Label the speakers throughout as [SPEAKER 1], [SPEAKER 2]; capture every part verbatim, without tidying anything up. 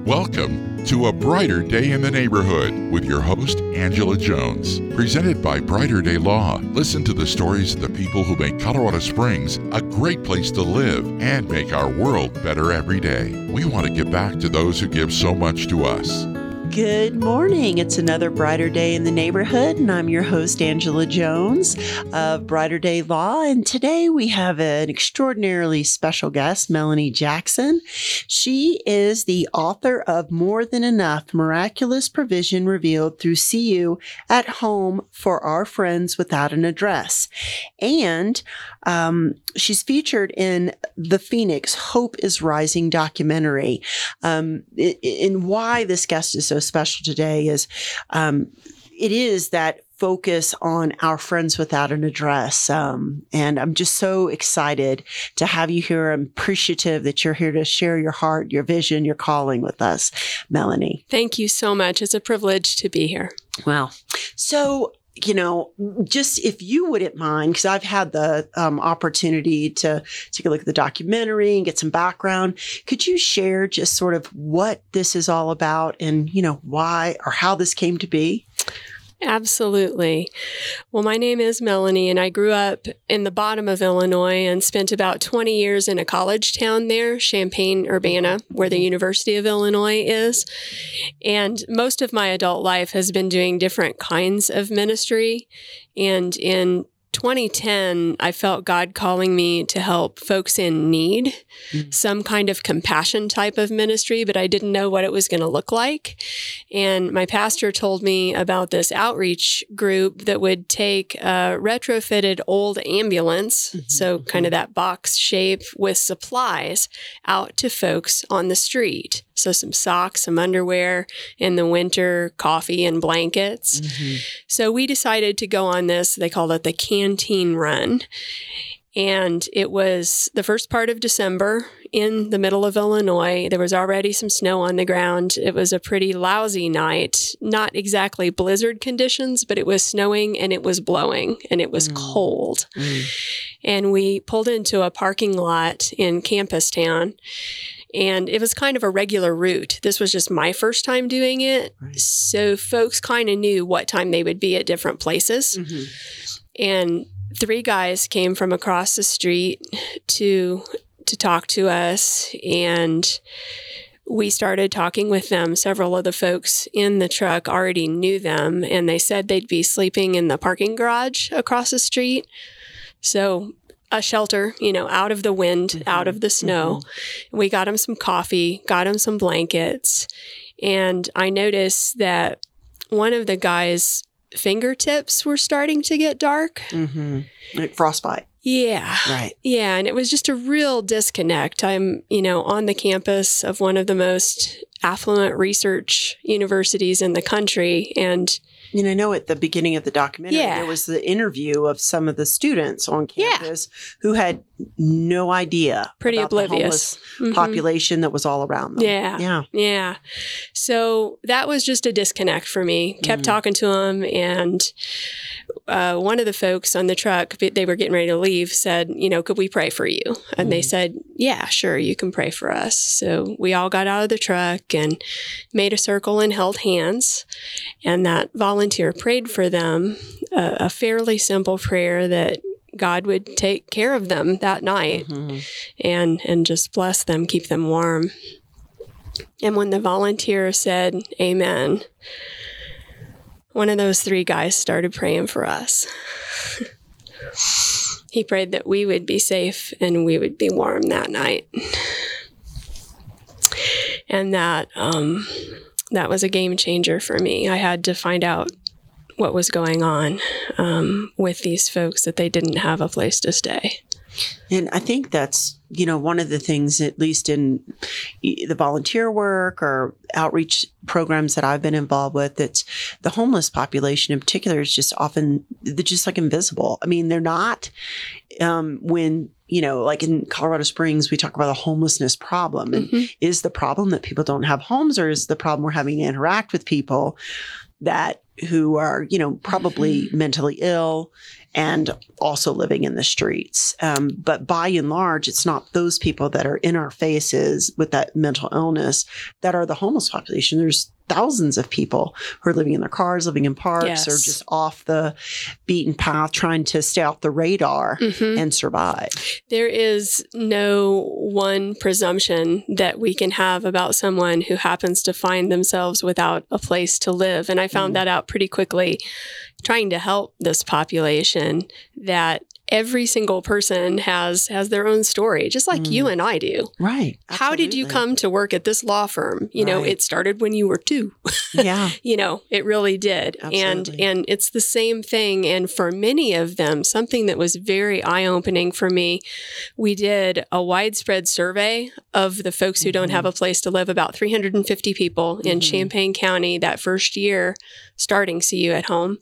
[SPEAKER 1] Welcome to A Brighter Day in the Neighborhood with your host, Angela Jones. Presented by Brighter Day Law. Listen to the stories of the people who make Colorado Springs a great place to live and make our world better every day. We want to give back to those who give so much to us.
[SPEAKER 2] Good morning. It's another Brighter Day in the Neighborhood, and I'm your host, Angela Jones of Brighter Day Law. And today we have an extraordinarily special guest, Melanie Jackson. She is the author of More Than Enough, Miraculous Provision Revealed Through C U at Home for Our Friends Without an Address. And um, she's featured in the Phoenix Hope is Rising documentary. Um, and why this guest is so special today is um, it is that focus on our friends without an address. Um, and I'm just so excited to have you here. I'm appreciative that you're here to share your heart, your vision, your calling with us, Melanie.
[SPEAKER 3] Thank you so much. It's a privilege to be here.
[SPEAKER 2] Well, so you know, just if you wouldn't mind, because I've had the um, opportunity to take a look at the documentary and get some background, could you share just sort of what this is all about and, you know, why or how this came to be?
[SPEAKER 3] Absolutely. Well, my name is Melanie, and I grew up in the bottom of Illinois and spent about twenty years in a college town there, Champaign-Urbana, where the University of Illinois is. And most of my adult life has been doing different kinds of ministry. And in twenty ten, I felt God calling me to help folks in need, mm-hmm. some kind of compassion type of ministry, but I didn't know what it was going to look like. And my pastor told me about this outreach group that would take a retrofitted old ambulance, mm-hmm. so kind of that box shape with supplies, out to folks on the street. So some socks, some underwear, in the winter, coffee and blankets. Mm-hmm. So we decided to go on this, they called it the Canteen Run. And it was the first part of December in the middle of Illinois. There was already some snow on the ground. It was a pretty lousy night, not exactly blizzard conditions, but it was snowing and it was blowing and it was mm. cold. Mm. And we pulled into a parking lot in Campus Town. And it was kind of a regular route. This was just my first time doing it. Right. So folks kind of knew what time they would be at different places. Mm-hmm. And three guys came from across the street to to talk to us. And we started talking with them. Several of the folks in the truck already knew them. And they said they'd be sleeping in the parking garage across the street. So a shelter, you know, out of the wind, mm-hmm. out of the snow. Mm-hmm. We got him some coffee, got him some blankets. And I noticed that one of the guys' fingertips were starting to get dark.
[SPEAKER 2] Mm-hmm. Like frostbite.
[SPEAKER 3] Yeah.
[SPEAKER 2] Right.
[SPEAKER 3] Yeah. And it was just a real disconnect. I'm, you know, on the campus of one of the most affluent research universities in the country. And
[SPEAKER 2] You know, I know at the beginning of the documentary, yeah. there was the interview of some of the students on campus yeah. who had no idea
[SPEAKER 3] Pretty
[SPEAKER 2] about
[SPEAKER 3] oblivious.
[SPEAKER 2] the homeless mm-hmm. population that was all around them.
[SPEAKER 3] Yeah. Yeah. Yeah. So that was just a disconnect for me. Kept mm-hmm. talking to them. And uh, one of the folks on the truck, they were getting ready to leave, said, you know, could we pray for you? And mm-hmm. they said, yeah, sure, you can pray for us. So we all got out of the truck and made a circle and held hands. And that volunteer prayed for them, uh, a fairly simple prayer that God would take care of them that night mm-hmm. and and just bless them, keep them warm. And when the volunteer said, amen, one of those three guys started praying for us. He prayed that we would be safe and we would be warm that night. And that um, that was a game changer for me. I had to find out what was going on um, with these folks, that they didn't have a place to stay.
[SPEAKER 2] And I think that's, you know, one of the things, at least in the volunteer work or outreach programs that I've been involved with, that's the homeless population in particular is just often, they're just like invisible. I mean, they're not, um, when, you know, like in Colorado Springs, we talk about a homelessness problem. And mm-hmm. is the problem that people don't have homes, or is the problem we're having to interact with people that who are, you know, probably mm-hmm. mentally ill and also living in the streets. Um, but by and large, it's not those people that are in our faces with that mental illness that are the homeless population. There's thousands of people who are living in their cars, living in parks, yes. or just off the beaten path, trying to stay off the radar mm-hmm. and survive.
[SPEAKER 3] There is no one presumption that we can have about someone who happens to find themselves without a place to live. And I found mm. that out pretty quickly trying to help this population, that every single person has has their own story, just like mm. you and I do.
[SPEAKER 2] Right. Absolutely.
[SPEAKER 3] How did you come to work at this law firm? You right. know, it started when you were two.
[SPEAKER 2] Yeah.
[SPEAKER 3] You know, it really did.
[SPEAKER 2] Absolutely.
[SPEAKER 3] And and it's the same thing. And for many of them, something that was very eye-opening for me, we did a widespread survey of the folks who mm-hmm. don't have a place to live, about three hundred fifty people mm-hmm. in Champaign County that first year starting See You at Home.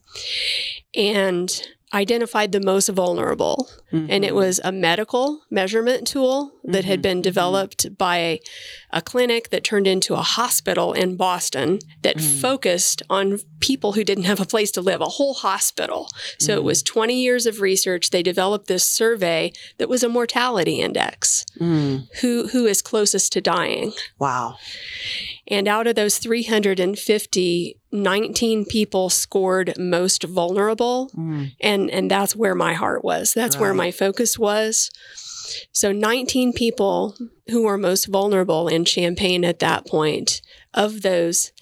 [SPEAKER 3] And identified the most vulnerable. Mm-hmm. And it was a medical measurement tool that mm-hmm. had been developed mm-hmm. by a, a clinic that turned into a hospital in Boston that mm-hmm. focused on people who didn't have a place to live, a whole hospital. So mm-hmm. it was twenty years of research. They developed this survey that was a mortality index. Mm. Who who is closest to dying?
[SPEAKER 2] Wow.
[SPEAKER 3] And out of those three hundred fifty, nineteen people scored most vulnerable. Mm. And, and that's where my heart was. That's right. where my focus was. So nineteen people who were most vulnerable in Champaign at that point, of those,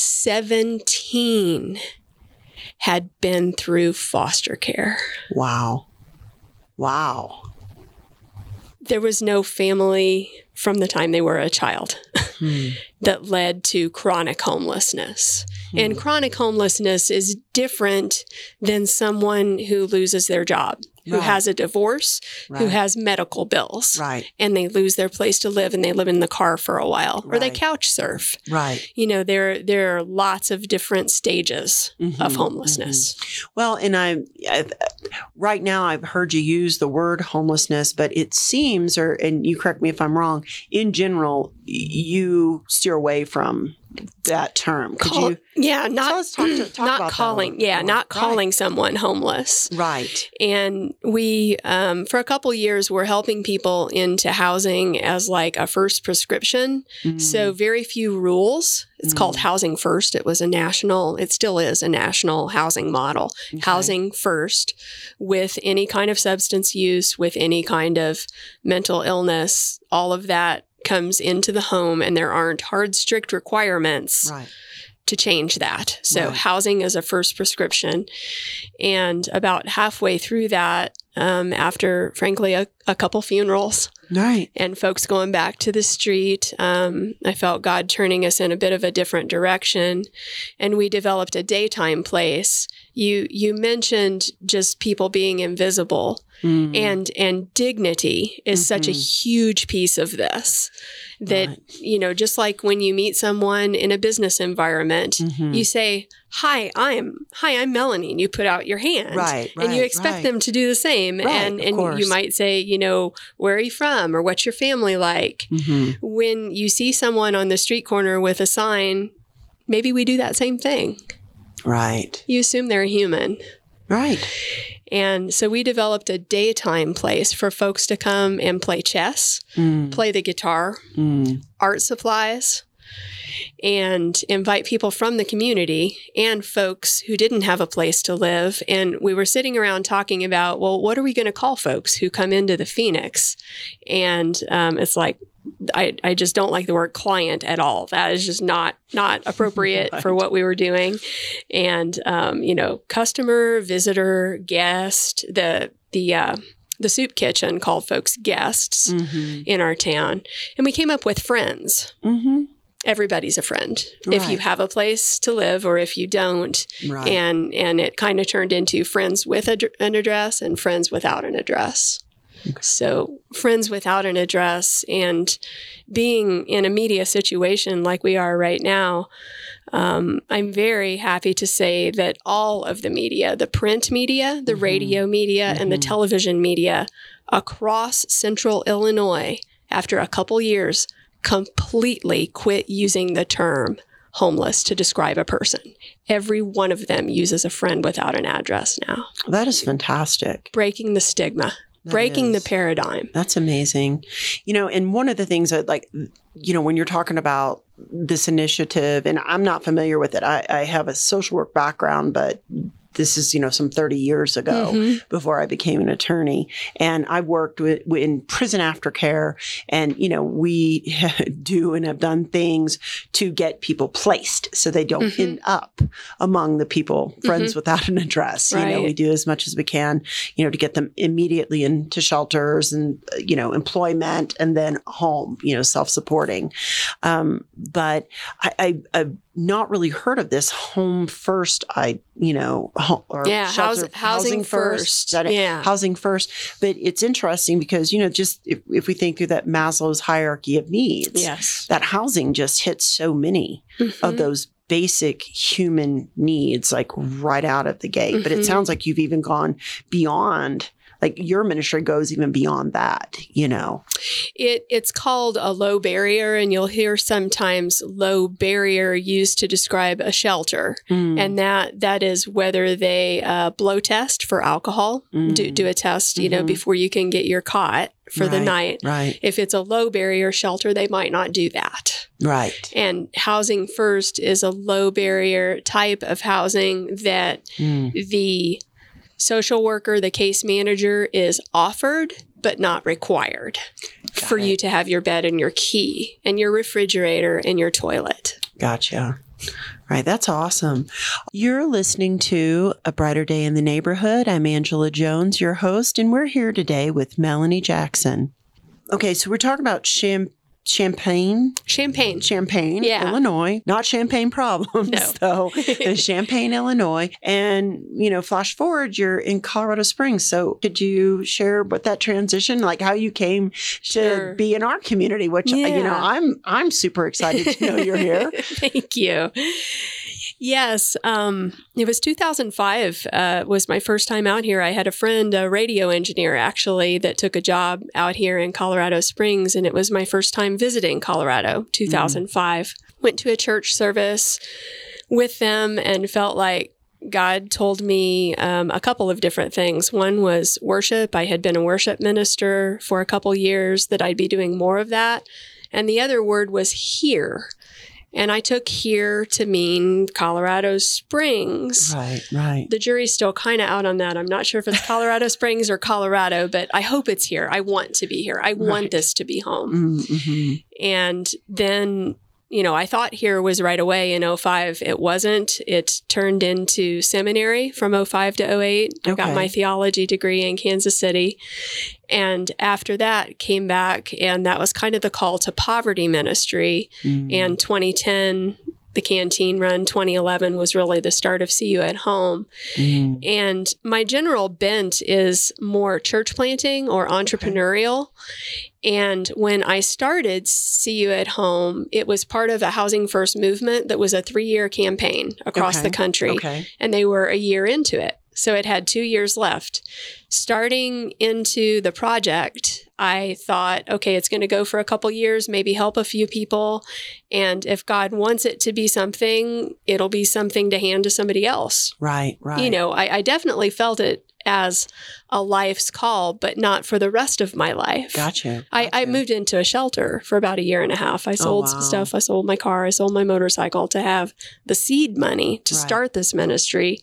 [SPEAKER 3] seventeen had been through foster care.
[SPEAKER 2] Wow. Wow.
[SPEAKER 3] There was no family from the time they were a child hmm. that led to chronic homelessness. Hmm. And chronic homelessness is different than someone who loses their job, who right. has a divorce, right. who has medical bills,
[SPEAKER 2] right.
[SPEAKER 3] and they lose their place to live and they live in the car for a while, right. or they couch surf.
[SPEAKER 2] Right.
[SPEAKER 3] You know, there there are lots of different stages mm-hmm. of homelessness.
[SPEAKER 2] Mm-hmm. Well, and I, I, right now I've heard you use the word homelessness, but it seems, or and you correct me if I'm wrong, in general, you steer away from that term. Could
[SPEAKER 3] Call,
[SPEAKER 2] you?
[SPEAKER 3] Yeah, not
[SPEAKER 2] so let's talk, to, talk
[SPEAKER 3] not
[SPEAKER 2] about
[SPEAKER 3] calling.
[SPEAKER 2] That
[SPEAKER 3] yeah,
[SPEAKER 2] more.
[SPEAKER 3] not calling
[SPEAKER 2] right.
[SPEAKER 3] someone homeless.
[SPEAKER 2] Right.
[SPEAKER 3] And we, um, for a couple years, we're helping people into housing as like a first prescription. Mm. So very few rules. It's mm. called Housing First. It was a national. It still is a national housing model. Okay. Housing first, with any kind of substance use, with any kind of mental illness, all of that comes into the home, and there aren't hard, strict requirements
[SPEAKER 2] right.
[SPEAKER 3] to change that. So
[SPEAKER 2] right.
[SPEAKER 3] housing is a first prescription. And about halfway through that, um, after, frankly, a, a couple funerals,
[SPEAKER 2] right.
[SPEAKER 3] and folks going back to the street, um, I felt God turning us in a bit of a different direction. And we developed a daytime place. You you mentioned just people being invisible, mm. and and dignity is mm-hmm. such a huge piece of this. That, right. you know, just like when you meet someone in a business environment, mm-hmm. you say, hi, I'm hi, I'm Melanie, and you put out your hand.
[SPEAKER 2] Right, right,
[SPEAKER 3] and you expect
[SPEAKER 2] right.
[SPEAKER 3] them to do the same.
[SPEAKER 2] Right,
[SPEAKER 3] and and
[SPEAKER 2] course.
[SPEAKER 3] you might say, you know, where are you from, or what's your family like? Mm-hmm. When you see someone on the street corner with a sign, maybe we do that same thing.
[SPEAKER 2] Right.
[SPEAKER 3] You assume they're human.
[SPEAKER 2] Right.
[SPEAKER 3] And so we developed a daytime place for folks to come and play chess, mm. play the guitar, mm. art supplies, and invite people from the community and folks who didn't have a place to live. And we were sitting around talking about, well, what are we going to call folks who come into the Phoenix? And um, it's like, I, I just don't like the word client at all. That is just not not appropriate right. for what we were doing. And, um, you know, customer, visitor, guest, the the uh, the soup kitchen called folks guests mm-hmm. in our town. And we came up with friends. Mm-hmm. Everybody's a friend. Right. If you have a place to live or if you don't. Right. And, and it kind of turned into friends with a, an address and friends without an address. Okay. So friends without an address, and being in a media situation like we are right now, um, I'm very happy to say that all of the media, the print media, the mm-hmm. radio media, mm-hmm. and the television media across central Illinois, after a couple years, completely quit using the term homeless to describe a person. Every one of them uses a friend without an address now.
[SPEAKER 2] That is fantastic.
[SPEAKER 3] Breaking the stigma.
[SPEAKER 2] That
[SPEAKER 3] Breaking
[SPEAKER 2] is.
[SPEAKER 3] the paradigm.
[SPEAKER 2] That's amazing. You know, and one of the things that, like, you know, when you're talking about this initiative, and I'm not familiar with it, I, I have a social work background, but this is, you know, some thirty years ago
[SPEAKER 3] Mm-hmm.
[SPEAKER 2] before I became an attorney. And I worked with, in prison aftercare. And, you know, we do and have done things to get people placed so they don't
[SPEAKER 3] Mm-hmm.
[SPEAKER 2] end up among the people, friends
[SPEAKER 3] Mm-hmm.
[SPEAKER 2] without an address. You know,
[SPEAKER 3] Right.
[SPEAKER 2] we do as much as we can, you know, to get them immediately into shelters and, uh, you know, employment and then home, you know, self-supporting. Um, but I, I, I've not really heard of this home first, I, you know, home, or
[SPEAKER 3] Yeah,
[SPEAKER 2] shelter,
[SPEAKER 3] house- housing first.
[SPEAKER 2] Is that it?
[SPEAKER 3] Yeah.
[SPEAKER 2] Housing first. But it's interesting because, you know, just if, if we think through that Maslow's hierarchy of needs,
[SPEAKER 3] Yes.
[SPEAKER 2] that housing just hits so many of
[SPEAKER 3] Mhm.
[SPEAKER 2] those basic human needs, like right out of the gate. But it
[SPEAKER 3] Mhm.
[SPEAKER 2] sounds like you've even gone beyond, like your ministry goes even beyond that, you know.
[SPEAKER 3] It it's called a low barrier, and you'll hear sometimes low barrier used to describe a shelter,
[SPEAKER 2] Mm.
[SPEAKER 3] and that that is whether they uh, blow test for alcohol,
[SPEAKER 2] Mm.
[SPEAKER 3] do do a test, you know,
[SPEAKER 2] Mhm.
[SPEAKER 3] before you can get your cot for the
[SPEAKER 2] Right,
[SPEAKER 3] night.
[SPEAKER 2] Right,
[SPEAKER 3] If it's a low barrier shelter, they might not do that.
[SPEAKER 2] right.
[SPEAKER 3] And Housing First is a low barrier type of housing that
[SPEAKER 2] Mm.
[SPEAKER 3] the social worker, the case manager is offered, but not required
[SPEAKER 2] Got
[SPEAKER 3] for
[SPEAKER 2] it.
[SPEAKER 3] you to have your bed and your key and your refrigerator and your toilet.
[SPEAKER 2] Gotcha. Right. That's awesome. You're listening to A Brighter Day in the Neighborhood. I'm Angela Jones, your host, and we're here today with Melanie Jackson. Okay, so we're talking about Cham- Champaign,
[SPEAKER 3] Champagne.
[SPEAKER 2] Champaign,
[SPEAKER 3] Yeah.
[SPEAKER 2] Illinois. Not champagne problems,
[SPEAKER 3] No.
[SPEAKER 2] though. It's Champaign, Illinois. And, you know, flash forward, you're in Colorado Springs. So could you share what that transition, like how you came
[SPEAKER 3] Sure.
[SPEAKER 2] to be in our community, which, you know,
[SPEAKER 3] Yeah.
[SPEAKER 2] I'm I'm super excited to know you're here.
[SPEAKER 3] Thank you. Yes, um, it was two thousand five uh, was my first time out here. I had a friend, a radio engineer, actually, that took a job out here in Colorado Springs, and it was my first time visiting Colorado, two thousand five. Went to a church service with them and felt like God told me um, a couple of different things. One was worship. I had been a worship minister for a couple years, that I'd be doing more of that. And the other word was here. And I took here to mean Colorado Springs.
[SPEAKER 2] Right, right.
[SPEAKER 3] The jury's still kind of out on that. I'm not sure if it's Colorado Springs or Colorado, but I hope it's here. I want to be here. I want
[SPEAKER 2] Right.
[SPEAKER 3] this to be home.
[SPEAKER 2] Mm-hmm.
[SPEAKER 3] And then, you know, I thought here was right away in oh five. It wasn't. It turned into seminary from oh five to oh eight. I got
[SPEAKER 2] Okay.
[SPEAKER 3] my theology degree in Kansas City. And after that, came back, and that was kind of the call to poverty ministry.
[SPEAKER 2] Mm.
[SPEAKER 3] And twenty ten, the canteen run, twenty eleven was really the start of See You at Home.
[SPEAKER 2] Mm.
[SPEAKER 3] And my general bent is more church planting or entrepreneurial. And when I started See You at Home, it was part of a Housing First movement that was a three-year campaign across
[SPEAKER 2] Okay.
[SPEAKER 3] the country.
[SPEAKER 2] Okay.
[SPEAKER 3] And they were a year into it. So it had two years left. Starting into the project, I thought, okay, it's going to go for a couple years, maybe help a few people. And if God wants it to be something, it'll be something to hand to somebody else.
[SPEAKER 2] Right, right.
[SPEAKER 3] You know, I, I definitely felt it as a life's call, but not for the rest of my life.
[SPEAKER 2] Gotcha.
[SPEAKER 3] I, I
[SPEAKER 2] gotcha.
[SPEAKER 3] moved into a shelter for about a year and a half. I sold
[SPEAKER 2] wow.
[SPEAKER 3] some stuff. I sold my car. I sold my motorcycle to have the seed money to
[SPEAKER 2] Right.
[SPEAKER 3] start this ministry.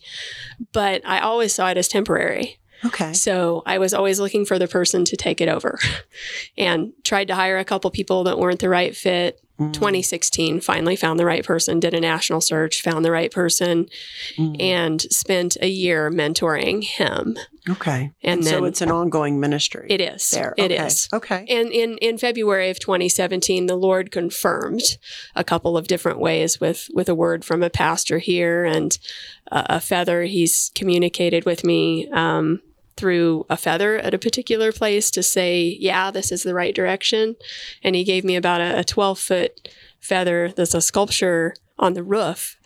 [SPEAKER 3] But I always saw it as temporary.
[SPEAKER 2] Okay.
[SPEAKER 3] So I was always looking for the person to take it over and tried to hire a couple people that weren't the right fit.
[SPEAKER 2] Mm.
[SPEAKER 3] twenty sixteen, finally found the right person, did a national search, found the right person,
[SPEAKER 2] Mm.
[SPEAKER 3] and spent a year mentoring him.
[SPEAKER 2] Okay.
[SPEAKER 3] And
[SPEAKER 2] so
[SPEAKER 3] then
[SPEAKER 2] it's an ongoing ministry.
[SPEAKER 3] it is.
[SPEAKER 2] there.
[SPEAKER 3] It
[SPEAKER 2] okay.
[SPEAKER 3] is.
[SPEAKER 2] Okay.
[SPEAKER 3] And in, in February of twenty seventeen, the Lord confirmed a couple of different ways with, with a word from a pastor here and uh, a feather. He's communicated with me um, through a feather at a particular place to say, yeah, this is the right direction. And he gave me about a twelve-foot feather that's a sculpture on the roof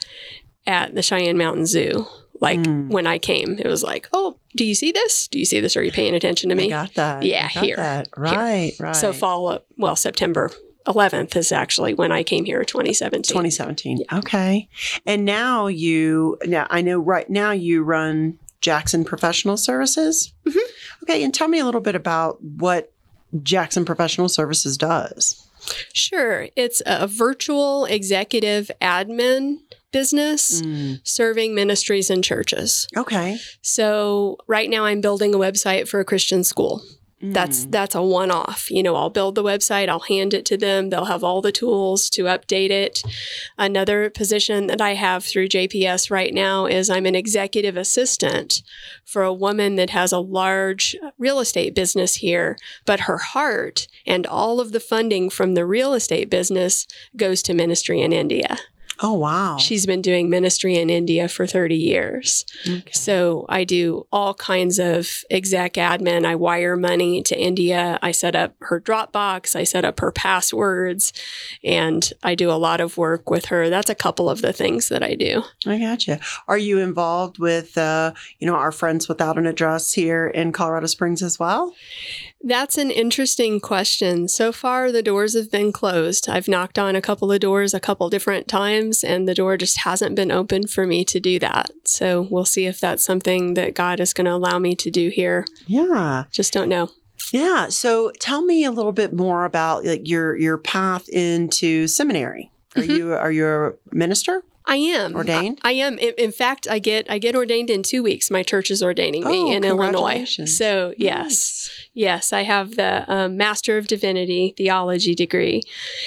[SPEAKER 3] at the Cheyenne Mountain Zoo. Like
[SPEAKER 2] Mm.
[SPEAKER 3] when I came, it was like, oh, do you see this? Do you see this? Are you paying attention to
[SPEAKER 2] I
[SPEAKER 3] me?
[SPEAKER 2] got that.
[SPEAKER 3] Yeah,
[SPEAKER 2] I got
[SPEAKER 3] here.
[SPEAKER 2] that. Right, right.
[SPEAKER 3] So fall, well, September eleventh is actually when I came here, twenty seventeen.
[SPEAKER 2] twenty seventeen. Okay. And now you, now I know right now you run Jackson Professional Services.
[SPEAKER 3] Mm-hmm.
[SPEAKER 2] Okay. And tell me a little bit about what Jackson Professional Services does.
[SPEAKER 3] Sure. It's a virtual executive admin business
[SPEAKER 2] Mm.
[SPEAKER 3] serving ministries and churches.
[SPEAKER 2] Okay.
[SPEAKER 3] So right now I'm building a website for a Christian school. That's
[SPEAKER 2] Mm.
[SPEAKER 3] that's a one-off. You know, I'll build the website, I'll hand it to them, they'll have all the tools to update it. Another position that I have through J P S right now is I'm an executive assistant for a woman that has a large real estate business here, but her heart and all of the funding from the real estate business goes to ministry in India.
[SPEAKER 2] Oh, wow.
[SPEAKER 3] She's been doing ministry in India for thirty years.
[SPEAKER 2] Okay.
[SPEAKER 3] So I do all kinds of exec admin. I wire money to India. I set up her Dropbox. I set up her passwords. And I do a lot of work with her. That's a couple of the things that I do.
[SPEAKER 2] I gotcha. Are you involved with, uh, you know, our Friends Without an Address here in Colorado Springs as well?
[SPEAKER 3] That's an interesting question. So far, the doors have been closed. I've knocked on a couple of doors a couple different times, and the door just hasn't been open for me to do that. So we'll see if that's something that God is going to allow me to do here.
[SPEAKER 2] Yeah.
[SPEAKER 3] Just don't know.
[SPEAKER 2] Yeah. So tell me a little bit more about like your your path into seminary. Are
[SPEAKER 3] Mm-hmm.
[SPEAKER 2] you are you a minister?
[SPEAKER 3] I am
[SPEAKER 2] Ordained?
[SPEAKER 3] I, I am. In, in fact, I get I get ordained in two weeks. My church is ordaining me
[SPEAKER 2] Oh,
[SPEAKER 3] in Illinois.
[SPEAKER 2] congratulations.
[SPEAKER 3] So yes, yes, I have the um, Master of Divinity theology degree,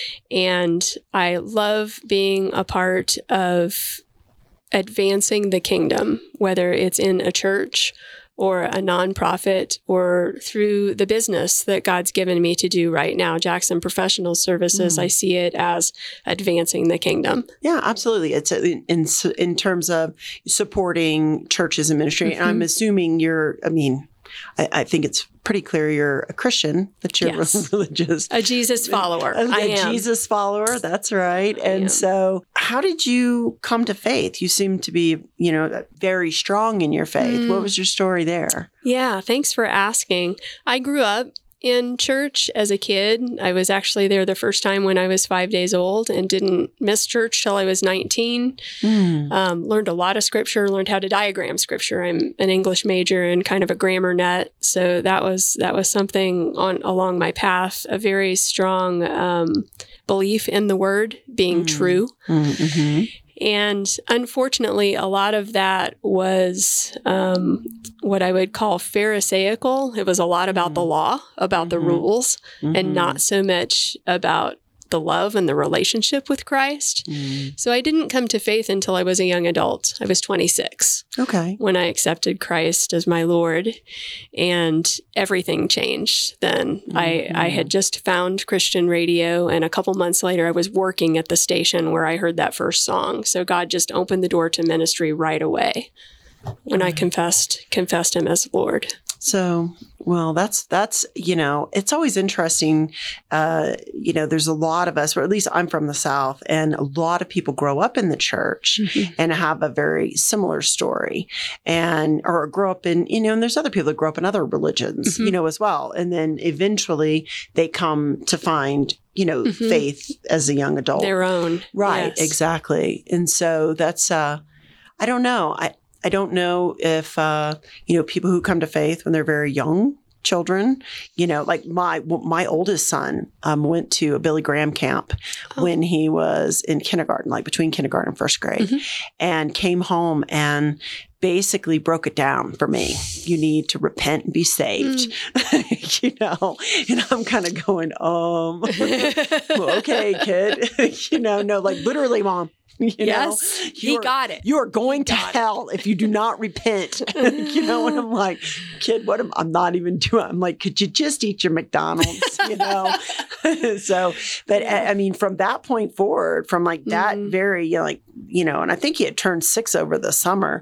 [SPEAKER 3] and I love being a part of advancing the kingdom, whether it's in a church or a nonprofit or through the business that God's given me to do right now, Jackson Professional Services.
[SPEAKER 2] Mm.
[SPEAKER 3] I see it as advancing the kingdom.
[SPEAKER 2] Yeah, absolutely. It's a, in in in terms of supporting churches and ministry. And I'm
[SPEAKER 3] Mhm.
[SPEAKER 2] assuming you're. I mean, I, I think it's pretty clear you're a Christian. That you're
[SPEAKER 3] Yes.
[SPEAKER 2] religious.
[SPEAKER 3] A Jesus follower.
[SPEAKER 2] A,
[SPEAKER 3] I
[SPEAKER 2] a
[SPEAKER 3] am.
[SPEAKER 2] Jesus follower. That's right.
[SPEAKER 3] I
[SPEAKER 2] and
[SPEAKER 3] am.
[SPEAKER 2] so, how did you come to faith? You seem to be, you know, very strong in your faith.
[SPEAKER 3] Mm.
[SPEAKER 2] What was your story there?
[SPEAKER 3] Yeah, thanks for asking. I grew up in church as a kid. I was actually there the first time when I was five days old and didn't miss church till I was nineteen.
[SPEAKER 2] Mm.
[SPEAKER 3] Um, learned a lot of scripture, learned how to diagram scripture. I'm an English major and kind of a grammar nut. So that was that was something on along my path, a very strong um, belief in the word being
[SPEAKER 2] Mm.
[SPEAKER 3] true.
[SPEAKER 2] Mm-hmm.
[SPEAKER 3] And unfortunately, a lot of that was um, what I would call Pharisaical. It was a lot about the law, about the
[SPEAKER 2] Mhm.
[SPEAKER 3] rules,
[SPEAKER 2] Mm-hmm.
[SPEAKER 3] and not so much about the love and the relationship with Christ.
[SPEAKER 2] Mm.
[SPEAKER 3] So I didn't come to faith until I was a young adult. I was twenty-six
[SPEAKER 2] Okay.
[SPEAKER 3] when I accepted Christ as my Lord, and everything changed then. I, I had just found Christian radio, and a couple months later, I was working at the station where I heard that first song. So God just opened the door to ministry right away when I confessed confessed Him as Lord.
[SPEAKER 2] So, well, that's, that's, you know, it's always interesting. Uh, you know, there's a lot of us, or at least I'm from the South, and a lot of people grow up in the church
[SPEAKER 3] Mhm.
[SPEAKER 2] and have a very similar story and, or grow up in, you know, and there's other people that grow up in other religions,
[SPEAKER 3] Mhm.
[SPEAKER 2] you know, as well. And then eventually they come to find, you know,
[SPEAKER 3] Mhm.
[SPEAKER 2] faith as a young adult.
[SPEAKER 3] Their own.
[SPEAKER 2] Right,
[SPEAKER 3] Yes.
[SPEAKER 2] exactly. And so that's, uh, I don't know. I, I don't know if, uh, you know, people who come to faith when they're very young children, you know, like my, my oldest son um, went to a Billy Graham camp
[SPEAKER 3] Oh.
[SPEAKER 2] when he was in kindergarten, like between kindergarten and first grade,
[SPEAKER 3] Mhm.
[SPEAKER 2] and came home and basically broke it down for me. You need to repent and be saved,
[SPEAKER 3] Mm.
[SPEAKER 2] you know, and I'm kind of going, um, well, okay, kid, you know, no, like literally, mom. You
[SPEAKER 3] Yes,
[SPEAKER 2] know,
[SPEAKER 3] he
[SPEAKER 2] you're-
[SPEAKER 3] got it.
[SPEAKER 2] You are going to
[SPEAKER 3] got it.
[SPEAKER 2] hell if you do not repent. You know, and I'm like, kid, what am I'm not even doing? I'm like, could you just eat your McDonald's? You know, so, but I, I mean, from that point forward, from like that
[SPEAKER 3] Mhm.
[SPEAKER 2] very, you know, like, you know, and I think he had turned six over the summer, but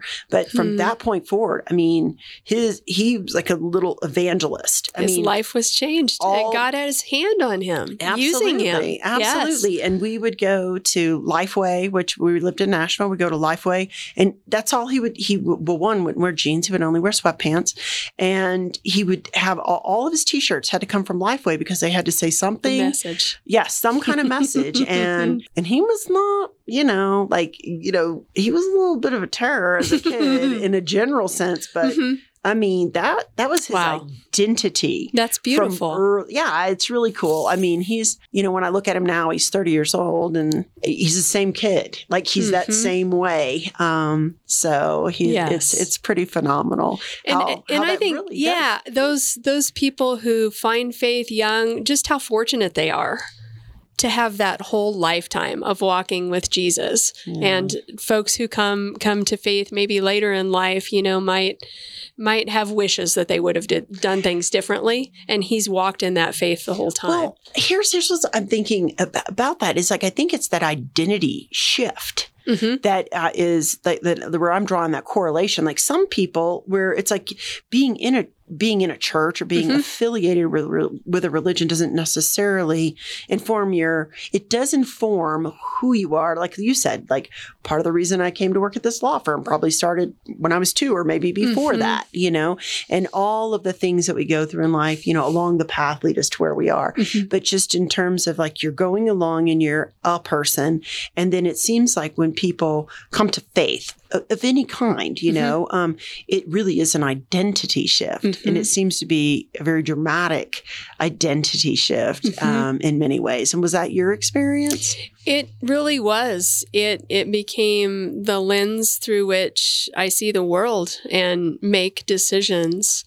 [SPEAKER 2] But from
[SPEAKER 3] Mhm.
[SPEAKER 2] that point forward, I mean, his he was like a little evangelist. I
[SPEAKER 3] His
[SPEAKER 2] mean,
[SPEAKER 3] life was changed,
[SPEAKER 2] all-
[SPEAKER 3] and God had His hand on him,
[SPEAKER 2] absolutely,
[SPEAKER 3] using him.
[SPEAKER 2] absolutely.
[SPEAKER 3] Yes.
[SPEAKER 2] And we would go to Lifeway, which we lived in Nashville. We go to Lifeway, and that's all he would. He would, well, one wouldn't wear jeans. He would only wear sweatpants, and he would have all, all of his T-shirts had to come from Lifeway because they had to say
[SPEAKER 3] The
[SPEAKER 2] something.
[SPEAKER 3] message.
[SPEAKER 2] Yes, some kind of message. and and he was not, you know, like, you know, he was a little bit of a terror as a kid in a general sense. But
[SPEAKER 3] Mhm.
[SPEAKER 2] I mean, that that was his
[SPEAKER 3] Wow.
[SPEAKER 2] identity.
[SPEAKER 3] That's
[SPEAKER 2] from
[SPEAKER 3] beautiful.
[SPEAKER 2] early- yeah, it's really cool. I mean, he's, you know, when I look at him now, he's thirty years old and he's the same kid. Like he's that
[SPEAKER 3] Mhm.
[SPEAKER 2] same way. Um, so he,
[SPEAKER 3] Yes.
[SPEAKER 2] it's it's pretty phenomenal.
[SPEAKER 3] And,
[SPEAKER 2] how-
[SPEAKER 3] and
[SPEAKER 2] how
[SPEAKER 3] I
[SPEAKER 2] that
[SPEAKER 3] think,
[SPEAKER 2] really does.
[SPEAKER 3] yeah, those those people who find faith young, just how fortunate they are to have that whole lifetime of walking with Jesus.
[SPEAKER 2] Yeah.
[SPEAKER 3] And folks who come come to faith maybe later in life, you know, might might have wishes that they would have did, done things differently. And he's walked in that faith the whole time.
[SPEAKER 2] Well, here's here's what I'm thinking about, about that is like I think it's that identity shift.
[SPEAKER 3] Mhm.
[SPEAKER 2] That uh, is that, that where I'm drawing that correlation. Like some people, where it's like being in a being in a church or being
[SPEAKER 3] Mhm.
[SPEAKER 2] affiliated with, with a religion doesn't necessarily inform your. It does inform who you are. Like you said, like part of the reason I came to work at this law firm probably started when I was two or maybe before
[SPEAKER 3] Mhm.
[SPEAKER 2] that. You know, and all of the things that we go through in life, you know, along the path lead us to where we are.
[SPEAKER 3] Mhm.
[SPEAKER 2] But just in terms of like you're going along and you're a person, and then it seems like when people come to faith of, of any kind, you
[SPEAKER 3] Mhm.
[SPEAKER 2] know, um, it really is an identity shift,
[SPEAKER 3] Mhm.
[SPEAKER 2] and it seems to be a very dramatic identity shift
[SPEAKER 3] Mhm.
[SPEAKER 2] um, in many ways. And was that your experience?
[SPEAKER 3] It really was. It it became the lens through which I see the world and make decisions.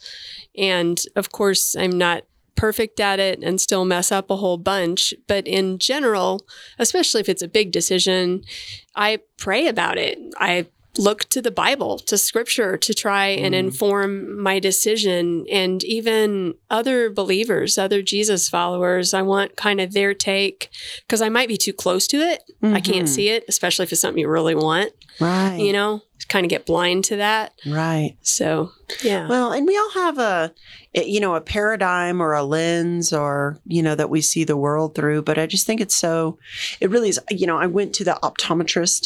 [SPEAKER 3] And of course, I'm not perfect at it and still mess up a whole bunch. But in general, especially if it's a big decision, I pray about it. I look to the Bible, to scripture to try and
[SPEAKER 2] Mm.
[SPEAKER 3] inform my decision. And even other believers, other Jesus followers, I want kind of their take because I might be too close to it. I can't
[SPEAKER 2] Mhm.
[SPEAKER 3] see it, especially if it's something you really want,
[SPEAKER 2] Right.
[SPEAKER 3] you know, kind of get blind to that.
[SPEAKER 2] Right.
[SPEAKER 3] So, yeah.
[SPEAKER 2] Well, and we all have a, you know, a paradigm or a lens or, you know, that we see the world through. But I just think it's so, it really is, you know, I went to the optometrist.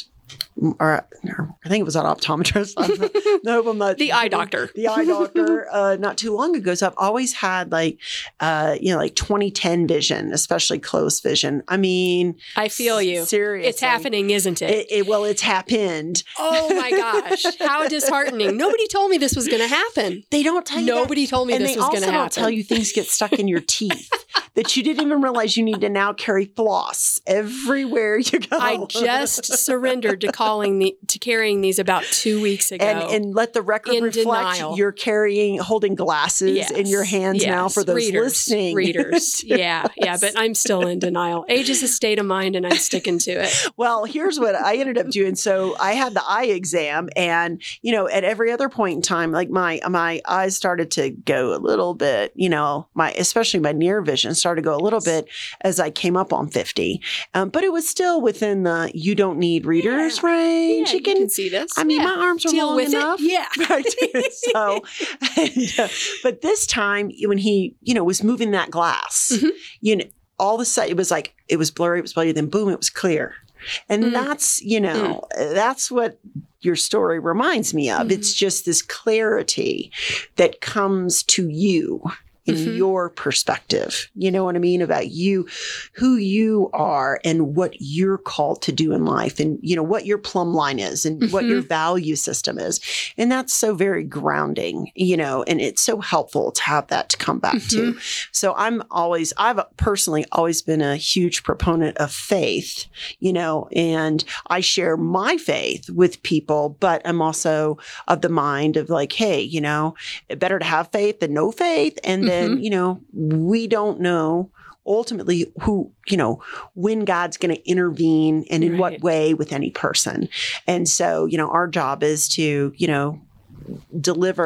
[SPEAKER 2] Or, or I think it was an optometrist. I'm not, no, I'm not.
[SPEAKER 3] The eye doctor.
[SPEAKER 2] The eye doctor. Uh, not too long ago. So I've always had like, uh, you know, like twenty ten vision, especially close vision. I mean,
[SPEAKER 3] I feel you.
[SPEAKER 2] Seriously,
[SPEAKER 3] It's happening, isn't it?
[SPEAKER 2] It, it, well, it's happened.
[SPEAKER 3] Oh my gosh. How disheartening. Nobody told me this was going to happen.
[SPEAKER 2] They don't tell you.
[SPEAKER 3] Nobody
[SPEAKER 2] that.
[SPEAKER 3] told me
[SPEAKER 2] and
[SPEAKER 3] this
[SPEAKER 2] they
[SPEAKER 3] was going
[SPEAKER 2] also
[SPEAKER 3] to happen.
[SPEAKER 2] don't tell you things get stuck in your teeth. That you didn't even realize you need to now carry floss everywhere you go.
[SPEAKER 3] I just surrendered to calling the to carrying these about two weeks ago.
[SPEAKER 2] and and let the record
[SPEAKER 3] In
[SPEAKER 2] reflect
[SPEAKER 3] denial.
[SPEAKER 2] you're carrying holding glasses
[SPEAKER 3] Yes,
[SPEAKER 2] in your hands now
[SPEAKER 3] yes.
[SPEAKER 2] for those
[SPEAKER 3] readers,
[SPEAKER 2] listening.
[SPEAKER 3] Readers. yeah, yeah, but I'm still in denial. Age is a state of mind and I'm sticking to it.
[SPEAKER 2] Well, here's what I ended up doing. So I had the eye exam, and you know, at every other point in time, like my my eyes started to go a little bit. You know, my especially my near vision started to go a little bit as I came up on fifty, um, but it was still within the you don't need readers
[SPEAKER 3] Yeah.
[SPEAKER 2] range.
[SPEAKER 3] Yeah,
[SPEAKER 2] you can,
[SPEAKER 3] see this.
[SPEAKER 2] I mean,
[SPEAKER 3] Yeah.
[SPEAKER 2] my arms are
[SPEAKER 3] Deal
[SPEAKER 2] long
[SPEAKER 3] with
[SPEAKER 2] enough.
[SPEAKER 3] it. Yeah.
[SPEAKER 2] Right. So, yeah. But this time when he, you know, was moving that glass,
[SPEAKER 3] Mhm.
[SPEAKER 2] you know, all of a sudden it was like, it was blurry, it was blurry, then boom, it was clear. And
[SPEAKER 3] Mm.
[SPEAKER 2] that's, you know, that's what your story reminds me of.
[SPEAKER 3] Mhm.
[SPEAKER 2] It's just this clarity that comes to you in
[SPEAKER 3] Mhm.
[SPEAKER 2] your perspective. You know what I mean? About you, who you are and what you're called to do in life, and, you know, what your plumb line is and what your value system is. And that's so very grounding, you know, and it's so helpful to have that to come back to. So I'm always, I've personally always been a huge proponent of faith, you know, and I share my faith with people, but I'm also of the mind of like, hey, you know, better to have faith than no faith. And then,
[SPEAKER 3] Mhm.
[SPEAKER 2] you know, we don't know ultimately who, you know, when God's going to intervene and in what
[SPEAKER 3] Right.
[SPEAKER 2] way with any person. And so, you know, our job is to, you know, deliver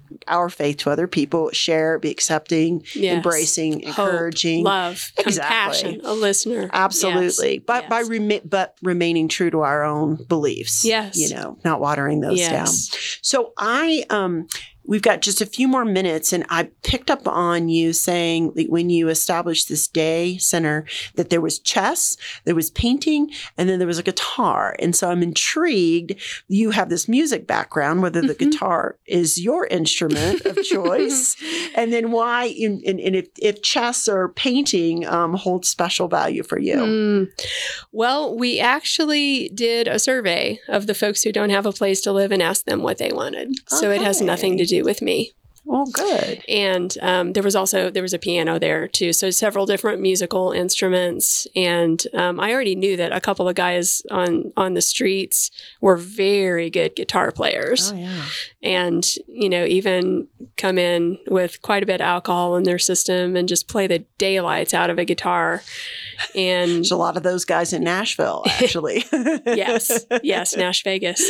[SPEAKER 2] our faith to other people, share, be accepting,
[SPEAKER 3] Yes.
[SPEAKER 2] embracing,
[SPEAKER 3] Hope,
[SPEAKER 2] encouraging.
[SPEAKER 3] love,
[SPEAKER 2] Exactly.
[SPEAKER 3] compassion, a listener.
[SPEAKER 2] Absolutely.
[SPEAKER 3] Yes.
[SPEAKER 2] But
[SPEAKER 3] yes.
[SPEAKER 2] by remi- but remaining true to our own beliefs.
[SPEAKER 3] Yes.
[SPEAKER 2] You know, not watering those
[SPEAKER 3] Yes.
[SPEAKER 2] down. So I um we've got just a few more minutes, and I picked up on you saying that when you established this day center that there was chess, there was painting, and then there was a guitar. And so I'm intrigued. You have this music background, whether the
[SPEAKER 3] Mhm.
[SPEAKER 2] guitar is your instrument of choice, and then why, in, in, and if, if chess or painting um, holds special value for you.
[SPEAKER 3] Mm. Well, we actually did a survey of the folks who don't have a place to live and asked them what they wanted. So it has
[SPEAKER 2] Okay.
[SPEAKER 3] nothing to do with me.
[SPEAKER 2] Oh, good.
[SPEAKER 3] And um, there was also, there was a piano there too. So several different musical instruments. And um, I already knew that a couple of guys on, on the streets were very good guitar players.
[SPEAKER 2] Oh, yeah.
[SPEAKER 3] And, you know, even come in with quite a bit of alcohol in their system and just play the daylights out of a guitar. And
[SPEAKER 2] There's a lot of those guys in Nashville, actually.
[SPEAKER 3] yes, yes, Nash Vegas.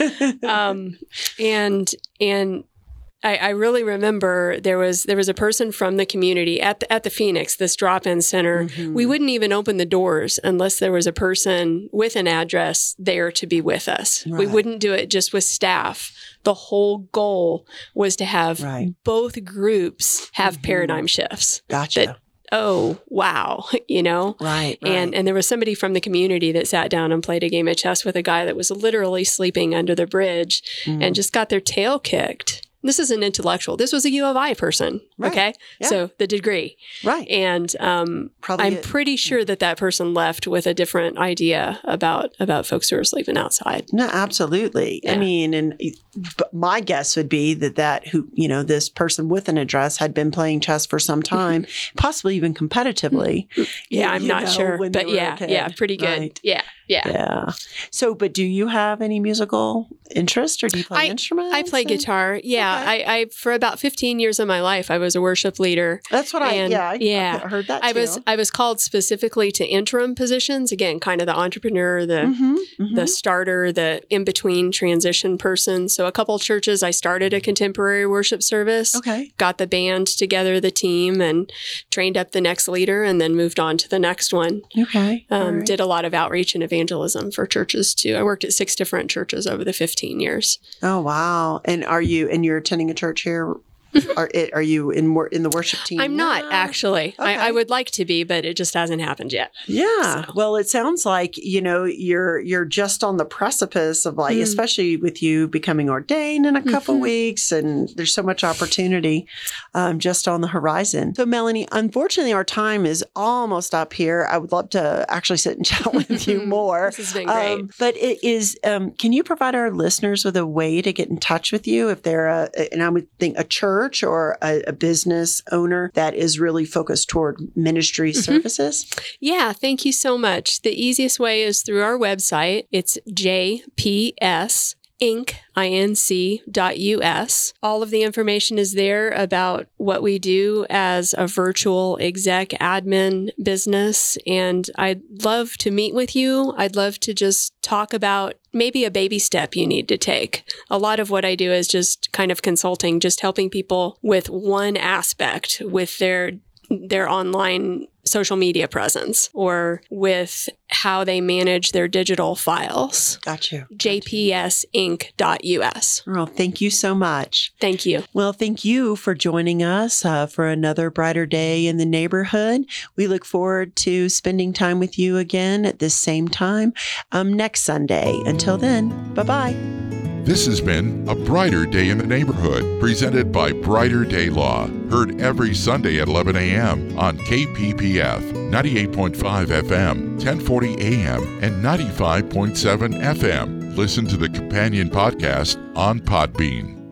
[SPEAKER 3] Um, and, and, I, I really remember there was there was a person from the community at the, at the Phoenix, this drop-in center.
[SPEAKER 2] Mhm.
[SPEAKER 3] We wouldn't even open the doors unless there was a person with an address there to be with us. We
[SPEAKER 2] Right.
[SPEAKER 3] wouldn't do it just with staff. The whole goal was to have
[SPEAKER 2] Right.
[SPEAKER 3] both groups have
[SPEAKER 2] Mhm.
[SPEAKER 3] paradigm shifts.
[SPEAKER 2] Gotcha.
[SPEAKER 3] That- Oh, wow, you know?
[SPEAKER 2] right, right.
[SPEAKER 3] And and there was somebody from the community that sat down and played a game of chess with a guy that was literally sleeping under the bridge
[SPEAKER 2] Mm.
[SPEAKER 3] and just got their tail kicked. This is an intellectual. This was a U of I person.
[SPEAKER 2] Right.
[SPEAKER 3] Okay.
[SPEAKER 2] Yeah.
[SPEAKER 3] So the degree.
[SPEAKER 2] right.
[SPEAKER 3] And um,
[SPEAKER 2] Probably
[SPEAKER 3] I'm
[SPEAKER 2] it-
[SPEAKER 3] pretty sure that that person left with a different idea about, about folks who are sleeping outside.
[SPEAKER 2] No, absolutely. I
[SPEAKER 3] Yeah.
[SPEAKER 2] mean, and but my guess would be that that who, you know, this person with an address had been playing chess for some time, possibly even competitively.
[SPEAKER 3] Yeah,
[SPEAKER 2] you
[SPEAKER 3] I'm not
[SPEAKER 2] know,
[SPEAKER 3] sure.
[SPEAKER 2] when they
[SPEAKER 3] But
[SPEAKER 2] were
[SPEAKER 3] yeah,
[SPEAKER 2] a kid.
[SPEAKER 3] yeah, pretty good.
[SPEAKER 2] Right.
[SPEAKER 3] Yeah, yeah.
[SPEAKER 2] Yeah. So, but do you have any musical interest or do you play
[SPEAKER 3] I-
[SPEAKER 2] instruments?
[SPEAKER 3] I play
[SPEAKER 2] and-
[SPEAKER 3] guitar. Yeah.
[SPEAKER 2] Okay.
[SPEAKER 3] I, I, for about fifteen years of my life, I was a worship leader.
[SPEAKER 2] That's what I,
[SPEAKER 3] And,
[SPEAKER 2] yeah, I,
[SPEAKER 3] yeah.
[SPEAKER 2] I heard that too.
[SPEAKER 3] I was I was called specifically to interim positions. Again, kind of the entrepreneur, the
[SPEAKER 2] Mhm, mhm.
[SPEAKER 3] the starter, the in between transition person. So a couple churches, I started a contemporary worship service,
[SPEAKER 2] okay.
[SPEAKER 3] got the band together, the team, and trained up the next leader, and then moved on to the next one.
[SPEAKER 2] Okay. All
[SPEAKER 3] Um,
[SPEAKER 2] right.
[SPEAKER 3] Did a lot of outreach and evangelism for churches too. I worked at six different churches over the fifteen years.
[SPEAKER 2] Oh, wow. And are you, and you're attending a church here? Are, it, are you in wor- in the worship team?
[SPEAKER 3] I'm not
[SPEAKER 2] now?
[SPEAKER 3] actually. I,
[SPEAKER 2] Okay.
[SPEAKER 3] I would like to be, but it just hasn't happened yet.
[SPEAKER 2] Yeah.
[SPEAKER 3] So.
[SPEAKER 2] Well, it sounds like, you know, you're you're just on the precipice of like,
[SPEAKER 3] Mm.
[SPEAKER 2] especially with you becoming ordained in a couple
[SPEAKER 3] Mhm.
[SPEAKER 2] weeks, and there's so much opportunity um, just on the horizon. So, Melanie, unfortunately, our time is almost up here. I would love to actually sit and chat with you more.
[SPEAKER 3] This has been great.
[SPEAKER 2] Um, but it is, um, can you provide our listeners with a way to get in touch with you if they're a, and I would think a church or a, a business owner that is really focused toward ministry services?
[SPEAKER 3] Yeah, thank you so much. The easiest way is through our website. It's J P S Inc, I N C dot U S. All of the information is there about what we do as a virtual exec admin business. And I'd love to meet with you. I'd love to just talk about maybe a baby step you need to take. A lot of what I do is just kind of consulting, just helping people with one aspect with their their online social media presence or with how they manage their digital files.
[SPEAKER 2] Got you.
[SPEAKER 3] J P S Inc dot U S.
[SPEAKER 2] Well, thank you so much.
[SPEAKER 3] Thank you.
[SPEAKER 2] Well, thank you for joining us uh, for another brighter day in the neighborhood. We look forward to spending time with you again at this same time um, next Sunday. Until then, bye-bye.
[SPEAKER 1] This has been A Brighter Day in the Neighborhood, presented by Brighter Day Law. Heard every Sunday at eleven a.m. on K P P F, ninety-eight point five F M, ten forty A M, and ninety-five point seven F M. Listen to the companion podcast on Podbean.